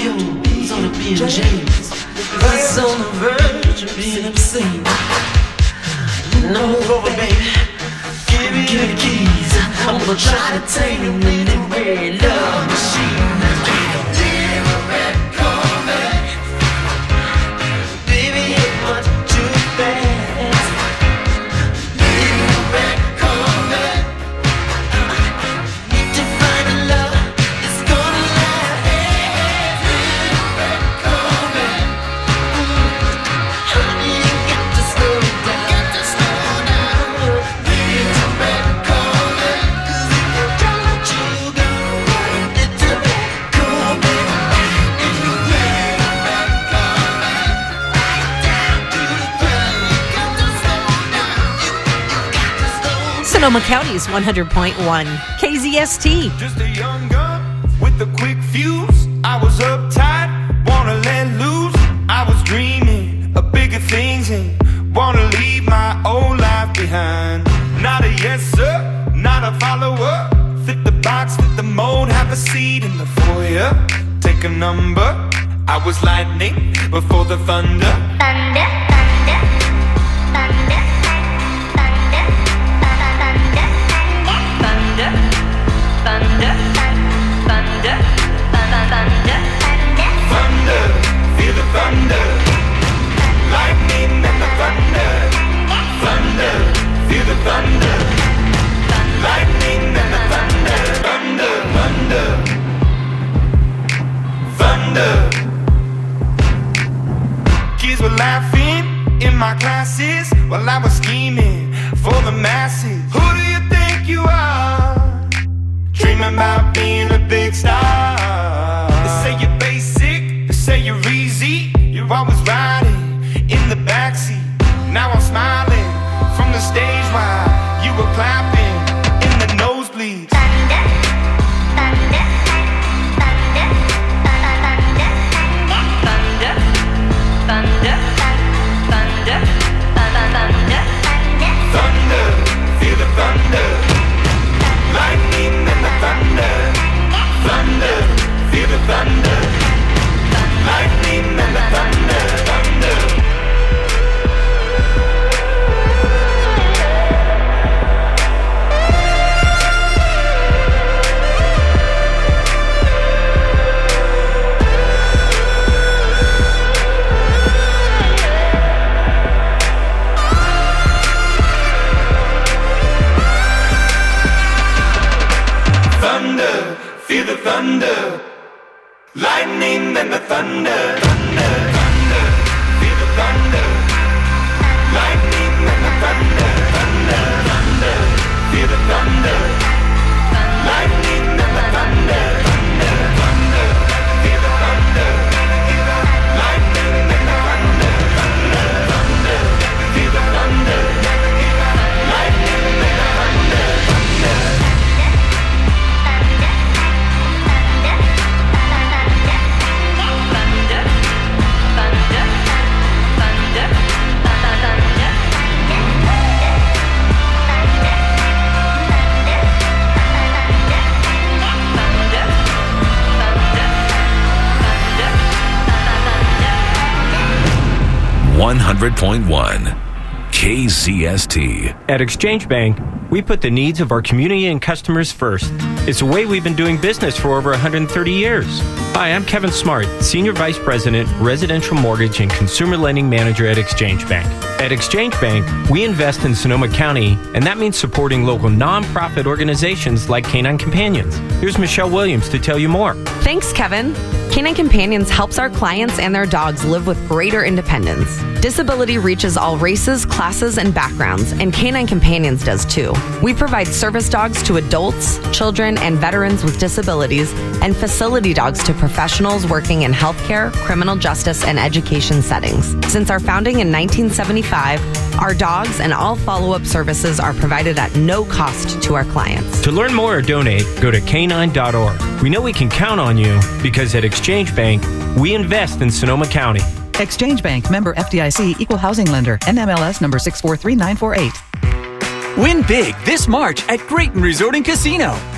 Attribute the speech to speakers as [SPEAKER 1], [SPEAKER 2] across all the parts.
[SPEAKER 1] yours ought to be in chains. It's on the verge of being obscene. No, baby, give me the keys. I'm gonna try to tame you in the red love machine.
[SPEAKER 2] Sonoma County's 100.1 KZST.
[SPEAKER 3] Just a young gun with a quick fuse. I was uptight, wanna let loose. I was dreaming of bigger things and wanna leave my old life behind. Not a yes sir, not a follower. Fit the box, fit the mold, have a seat in the foyer. Take a number. I was lightning before the thunder.
[SPEAKER 4] Thunder.
[SPEAKER 3] Thunder, feel the thunder. Lightning and the thunder. Thunder, feel the thunder. Lightning and the thunder. Thunder. Kids were laughing in my classes while I was scheming for the masses. Who do you think you are? Dreaming about being a big star. They say you're basic, they say you're easy. You're always riding in the backseat. Now I'm smiling from the stage while you were clapping in the nosebleeds. Thunder, feel the thunder. Lightning and the thunder. Thunder, feel the thunder. Lightning and the thunder. Feel the thunder, lightning and the thunder, thunder, thunder. Feel the thunder, lightning and the thunder, thunder, thunder. Feel the thunder, lightning and the thunder, thunder, thunder. Feel the thunder, lightning and the thunder, thunder, thunder. Feel the thunder, lightning and the thunder, thunder.
[SPEAKER 5] KZST.
[SPEAKER 6] At Exchange Bank, we put the needs of our community and customers first. It's the way we've been doing business for over 130 years. Hi, I'm Kevin Smart, Senior Vice President, Residential Mortgage and Consumer Lending Manager at Exchange Bank. At Exchange Bank, we invest in Sonoma County, and that means supporting local nonprofit organizations like Canine Companions. Here's Michelle Williams to tell you more.
[SPEAKER 7] Thanks, Kevin. Canine Companions helps our clients and their dogs live with greater independence. Disability reaches all races, classes, and backgrounds, and Canine Companions does too. We provide service dogs to adults, children, and veterans with disabilities, and facility dogs to professionals working in healthcare, criminal justice, and education settings. Since our founding in 1975, our dogs and all follow-up services are provided at no cost to our clients.
[SPEAKER 6] To learn more or donate, go to canine.org. We know we can count on you because at Exchange Bank, we invest in Sonoma County.
[SPEAKER 8] Exchange Bank, member FDIC, equal housing lender, NMLS number 643948.
[SPEAKER 9] Win big this March at Grayton Resort and Casino.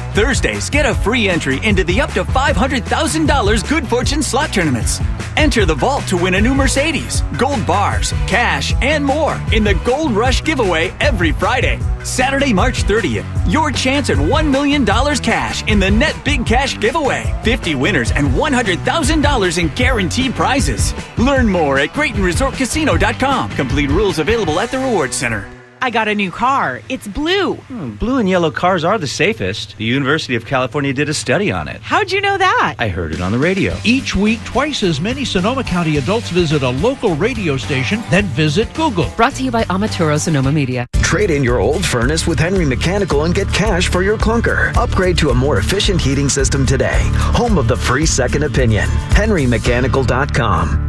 [SPEAKER 4] Thursdays, get a free entry into the up to $500,000 Good Fortune slot tournaments. Enter the vault to win a new Mercedes, gold bars, cash, and more in the Gold Rush giveaway every Friday. Saturday, March 30th, your chance at $1 million cash in the Net Big Cash giveaway. 50 winners and $100,000 in guaranteed prizes. Learn more at GraytonResortCasino.com. Complete rules available at the Rewards Center.
[SPEAKER 5] I got a new car. It's blue.
[SPEAKER 9] Blue and yellow cars are the safest. The University of California did a study on it.
[SPEAKER 5] How'd you know that?
[SPEAKER 9] I heard it on the radio.
[SPEAKER 10] Each week, twice as many Sonoma County adults visit a local radio station than visit Google.
[SPEAKER 8] Brought to you by Amaturo Sonoma Media.
[SPEAKER 11] Trade in your old furnace with Henry Mechanical and get cash for your clunker. Upgrade to a more efficient heating system today. Home of the free second opinion. HenryMechanical.com.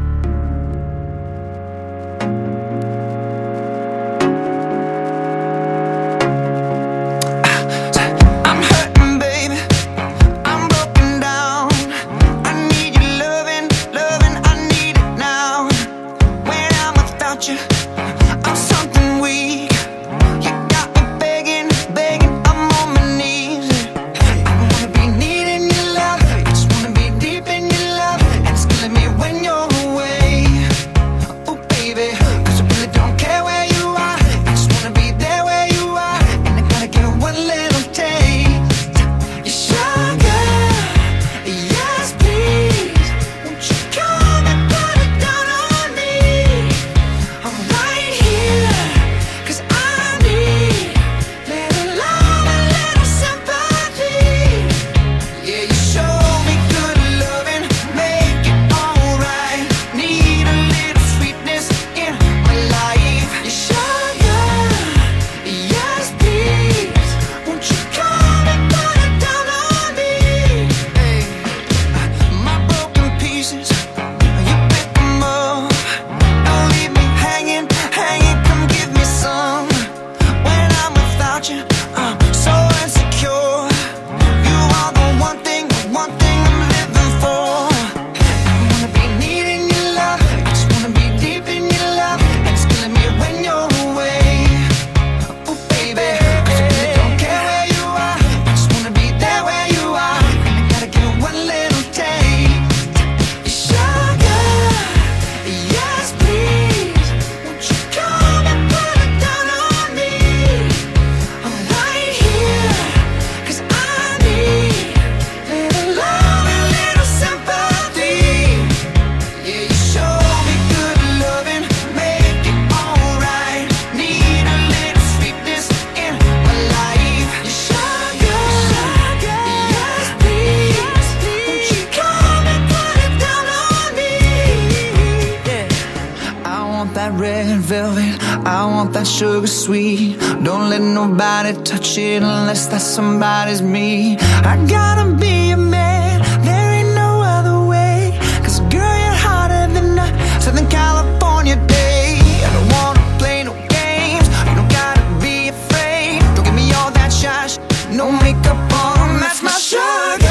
[SPEAKER 12] Sugar sweet, don't let nobody touch it unless that somebody's me. I gotta be a man, there ain't no other way. 'Cause girl, you're hotter than a Southern California day. I don't wanna play no games, you don't gotta be afraid. Don't give me all that shush, no makeup on, that's my sugar.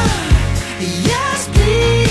[SPEAKER 12] Yes, please.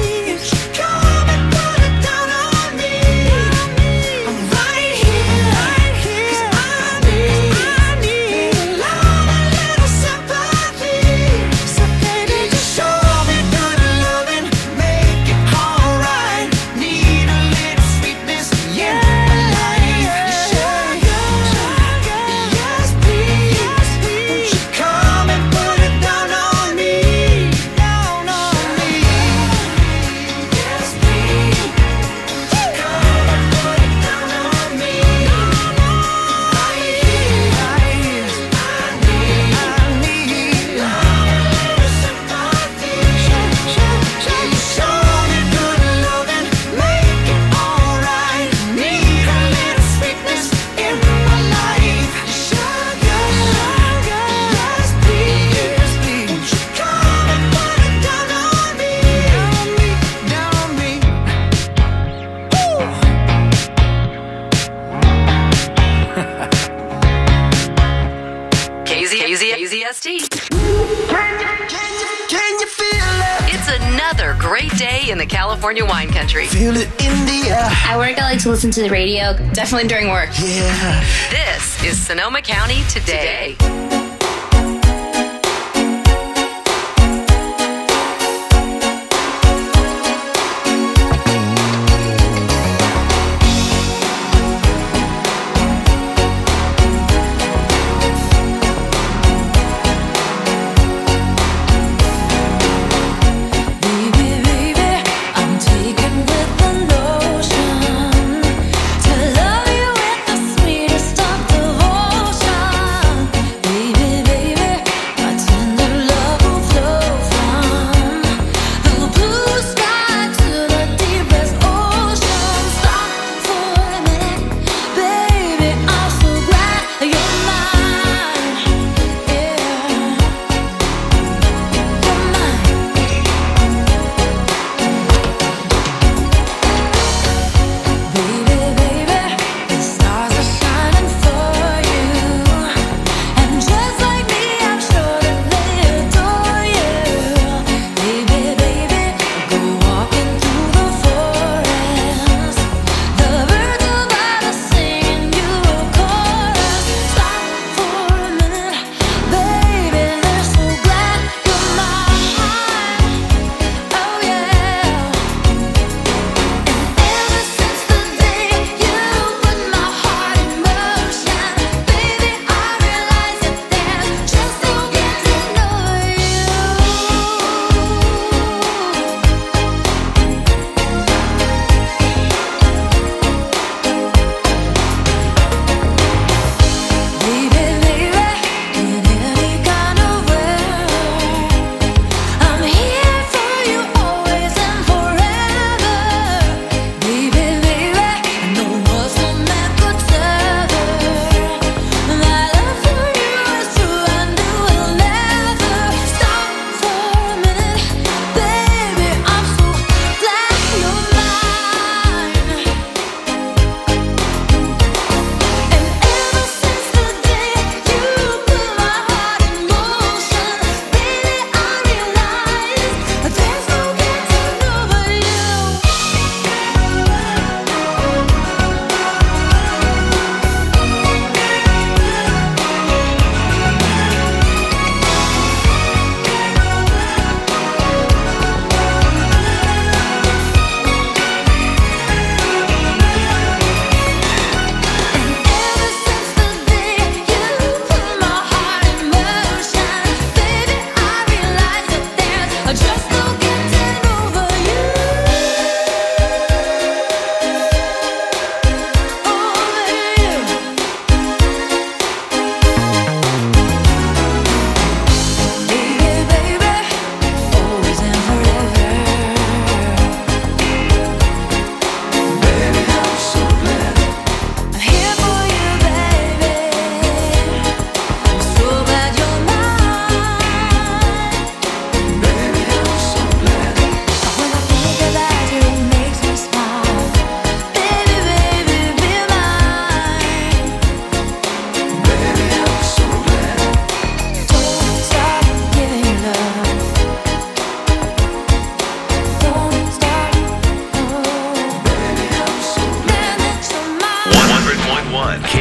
[SPEAKER 2] In the California wine country.
[SPEAKER 12] Feel it in the air.
[SPEAKER 13] At work, I like to listen to the radio. Definitely during work.
[SPEAKER 12] Yeah.
[SPEAKER 2] This is Sonoma County Today.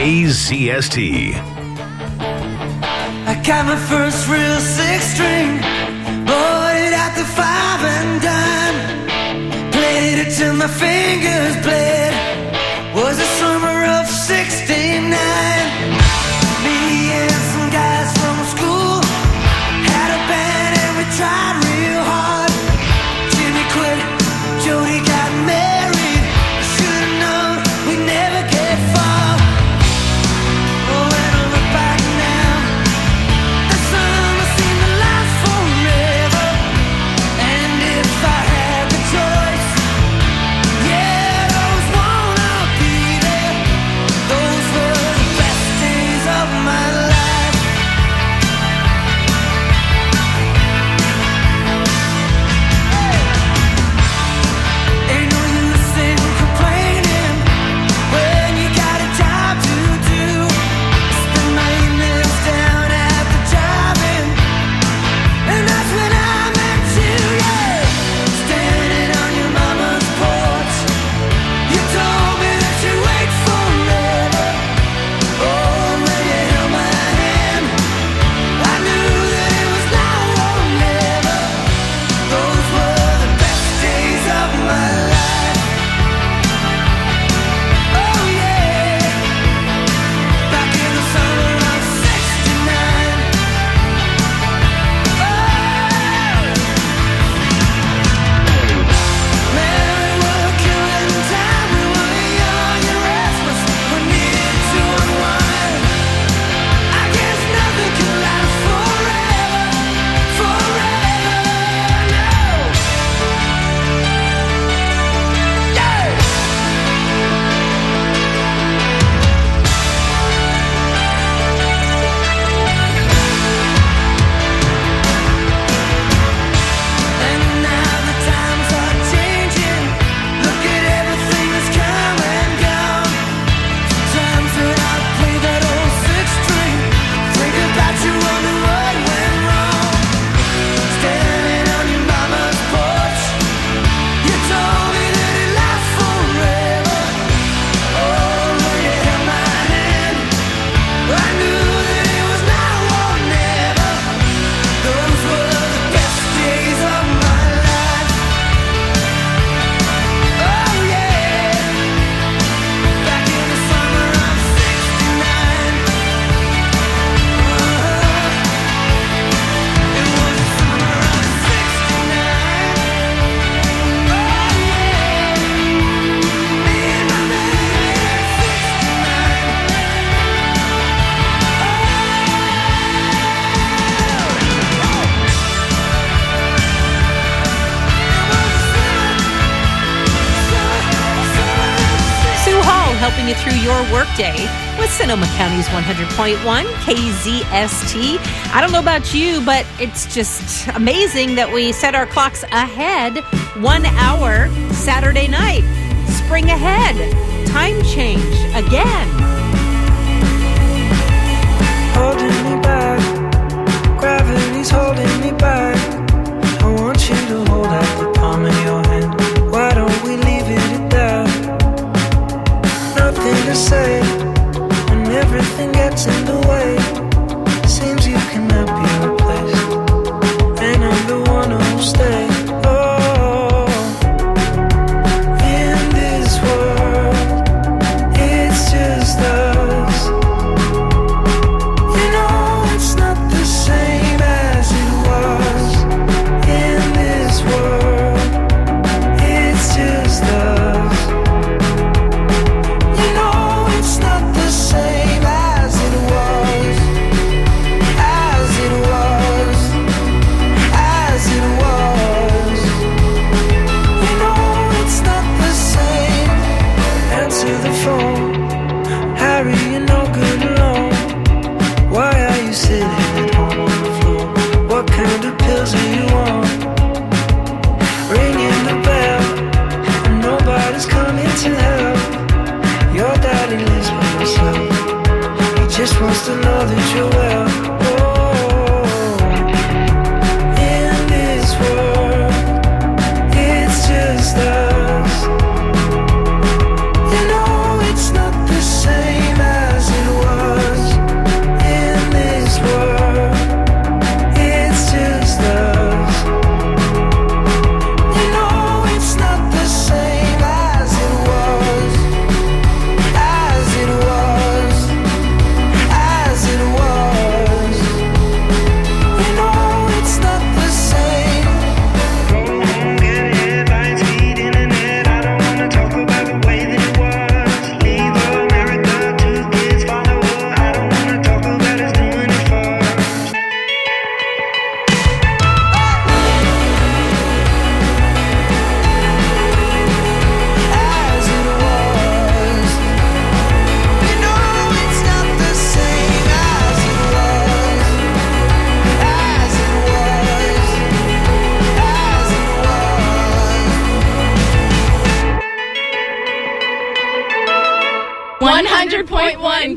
[SPEAKER 14] KZST.
[SPEAKER 1] I got my first real six-string, bought it at the 5 and dime, played it till my fingers bled. Was the summer of '69. Me and some guys from school had a band and we tried real hard. Jimmy quit, Jody got married. I should've known we'd never get far. Oh, when I look back now, the summer seemed to last forever. And if I had the choice, yeah, I'd always wanna be there. Those were the best days of my life. Ain't no use in complaining when you got a job to do. Spend my evenings down at the drive-in, and that's when I met you, yeah. Standing on your mama's porch, you told me that you'd wait forever. Oh, when you held my hand, I knew that it was now or never. Those were the best days of my life. Oh yeah, back in the summer of '69. Man, we were killing time. We were young and restless. We needed to unwind. I guess nothing can last forever, forever, no. Yeah. And now the times are changing. Look at everything that's come and gone. Sometimes when I play that old six-string, think about you, wonder what went wrong. Standing on your mama's porch, you told me that it lasts forever. Oh, when you held my hand, I knew that it was now or never. Those were the best days of my life. Oh yeah, back in the summer of '69. It was the summer of '69. Oh yeah, me and my baby at
[SPEAKER 15] Sue Hall helping you through your workday with Sonoma County's 100.1 KZST. I don't know about you, but it's just amazing that we set our clocks ahead 1 hour Saturday night. Spring ahead. Time change again.
[SPEAKER 1] holding me back. Gravity's holding me back. I want you to hold out the palm of your hand. Why don't we leave it at that? Nothing to say when everything gets in the way. Seems you cannot be replaced, and I'm the one who'll stay. Oh, in this world, it's just us. You know it's not the same as it was. In this world, it's just us. You know it's not the same as it was. As it was. As it was. You know it's not the same. Answer the phone. Harry, you're no good alone. Why are you sitting at home on the floor? What kind of pills are you on? Ringing the bell, and nobody's coming to help. Your daddy lives by himself. He just wants to know that you're well. Oh, in this world, it's just us. You know it's not the same as it
[SPEAKER 14] 100.1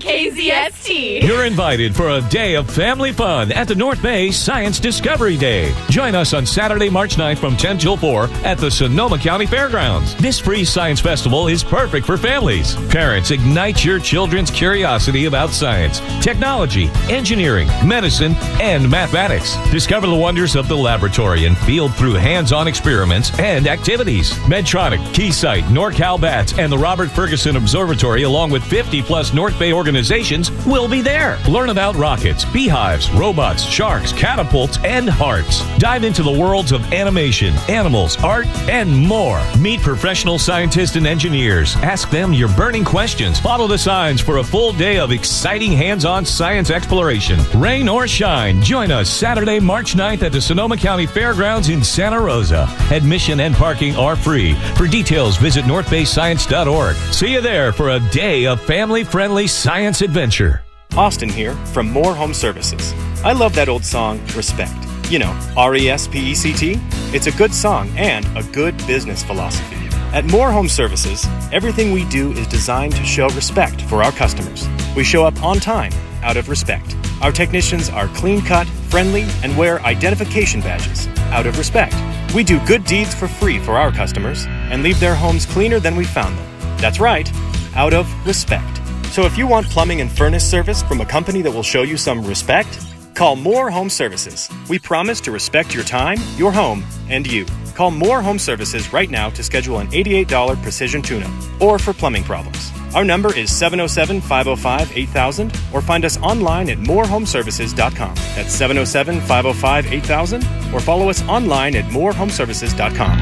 [SPEAKER 14] KZST.
[SPEAKER 16] You're invited for a day of family fun at the North Bay Science Discovery Day. Join us on Saturday, March 9th from 10 till 4 at the Sonoma County Fairgrounds. This free science festival is perfect for families. Parents, ignite your children's curiosity about science, technology, engineering, medicine, and mathematics. Discover the wonders of the laboratory and field through hands-on experiments and activities. Medtronic, Keysight, NorCal Bats, and the Robert Ferguson Observatory, along with 50-plus North Bay organizations, will be there. Learn about rockets, beehives, robots, sharks, catapults, and hearts. Dive into the worlds of animation, animals, art, and more. Meet professional scientists and engineers. Ask them your burning questions. Follow the signs for a full day of exciting hands-on science exploration. Rain or shine, join us Saturday, March 9th at the Sonoma County Fairgrounds in Santa Rosa. Admission and parking are free. For details, visit northbayscience.org. See you there for a day of family-friendly science adventure.
[SPEAKER 17] Austin here from Moore Home Services. I love that old song, Respect. You know, R-E-S-P-E-C-T. It's a good song and a good business philosophy. At Moore Home Services, everything we do is designed to show respect for our customers. We show up on time, out of respect. Our technicians are clean-cut, friendly, and wear identification badges, out of respect. We do good deeds for free for our customers and leave their homes cleaner than we found them. That's right, out of respect. So if you want plumbing and furnace service from a company that will show you some respect, call Moore Home Services. We promise to respect your time, your home, and you. Call Moore Home Services right now to schedule an $88 precision tune-up or for plumbing problems. Our number is 707-505-8000 or find us online at moorehomeservices.com. That's 707-505-8000 or follow us online at moorehomeservices.com.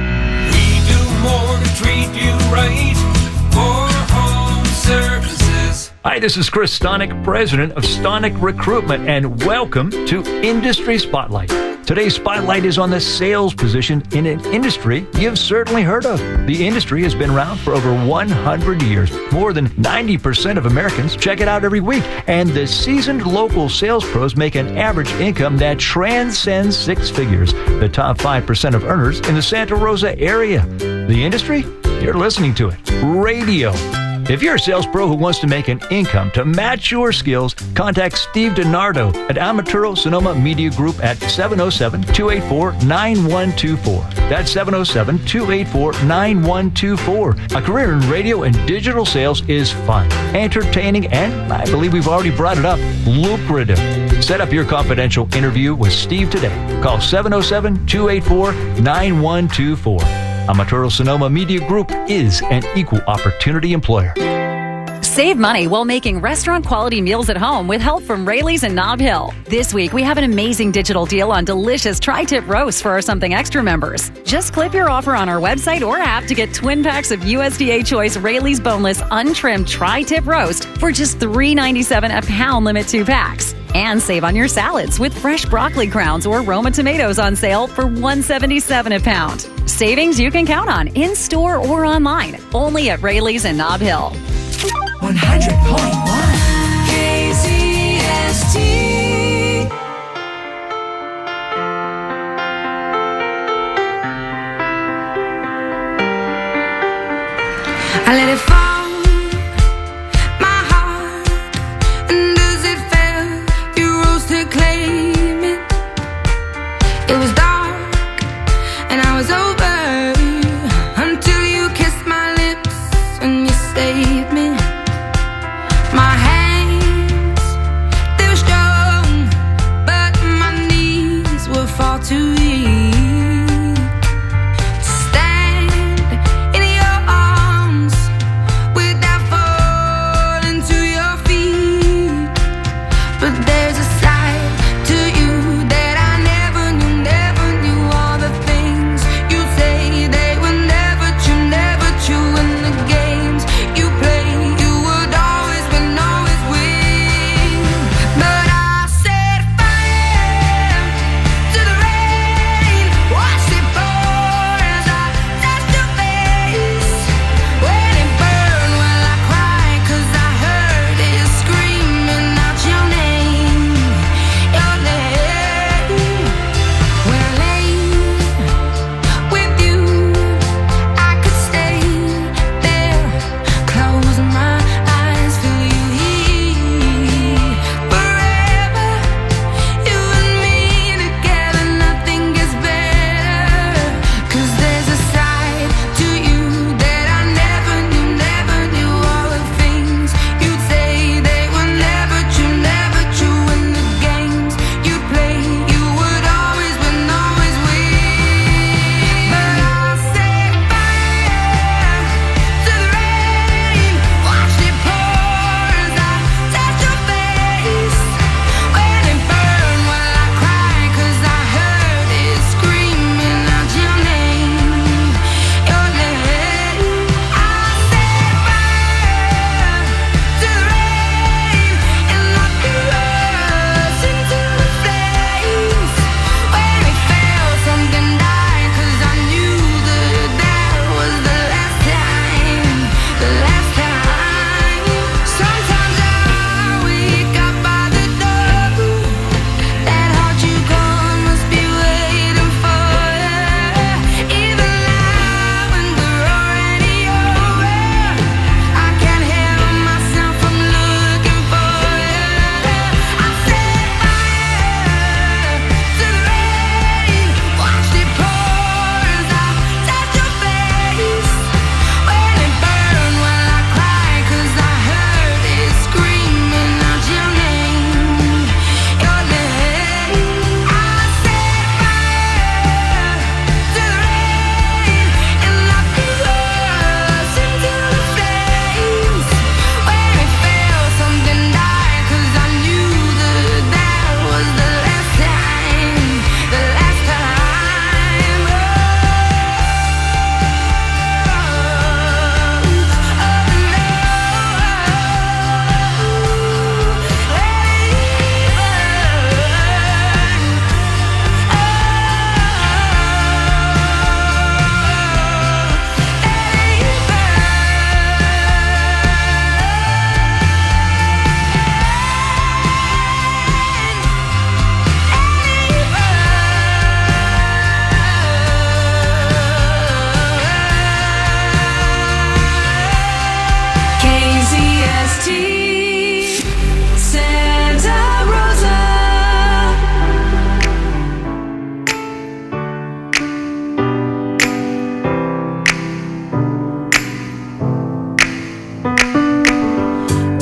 [SPEAKER 3] We do more to treat you right. Moore Home Services.
[SPEAKER 10] Hi, this is Chris Stonick, president of Stonick Recruitment, and welcome to Industry Spotlight. Today's spotlight is on the sales position in an industry you've certainly heard of. The industry has been around for over 100 years. More than 90% of Americans check it out every week, and the seasoned local sales pros make an average income that transcends six figures. The top 5% of earners in the Santa Rosa area. The industry? You're listening to it. Radio. If you're a sales pro who wants to make an income to match your skills, contact Steve DiNardo at Amaturo Sonoma Media Group at 707-284-9124. That's 707-284-9124. A career in radio and digital sales is fun, entertaining, and I believe we've already brought it up, lucrative. Set up your confidential interview with Steve today. Call 707-284-9124. Amaturo Sonoma Media Group is an equal opportunity employer.
[SPEAKER 18] Save money while making restaurant-quality meals at home with help from Rayleigh's and Nob Hill. This week, we have an amazing digital deal on delicious tri-tip roasts for our Something Extra members. Just clip your offer on our website or app to get twin packs of USDA Choice Rayleigh's Boneless Untrimmed Tri-Tip Roast for just $3.97 a pound, limit 2 packs. And save on your salads with fresh broccoli crowns or Roma tomatoes on sale for $1.77 a pound. Savings you can count on in-store or online. Only at Rayleigh's and Nob Hill.
[SPEAKER 12] 100.1 KZST. I let it fall, my heart, and as it fell, you rose to claim it. It was dark, and I was over, until you kissed my lips and you saved me. My hands, they were strong, but my knees were far too weak to stand in your arms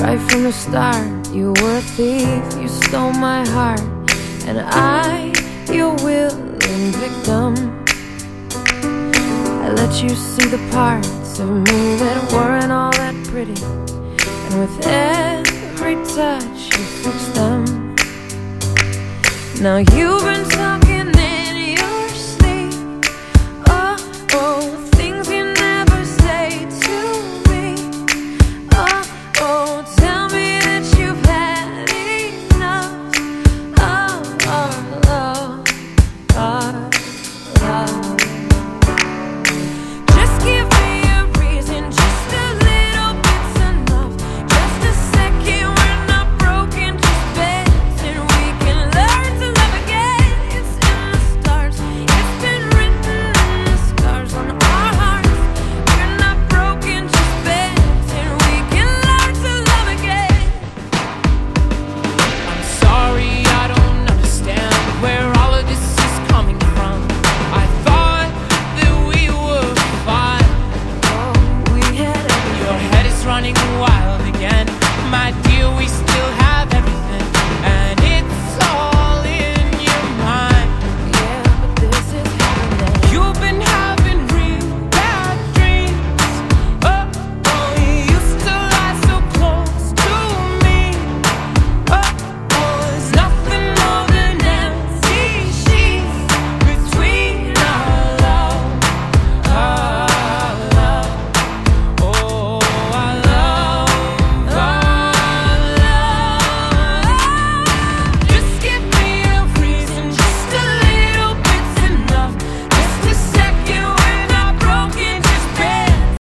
[SPEAKER 19] Right from the start, you were a thief, you stole my heart, and I, your willing victim. I let you see the parts of me that weren't all that pretty, and with every touch you fixed them. Now you've been talking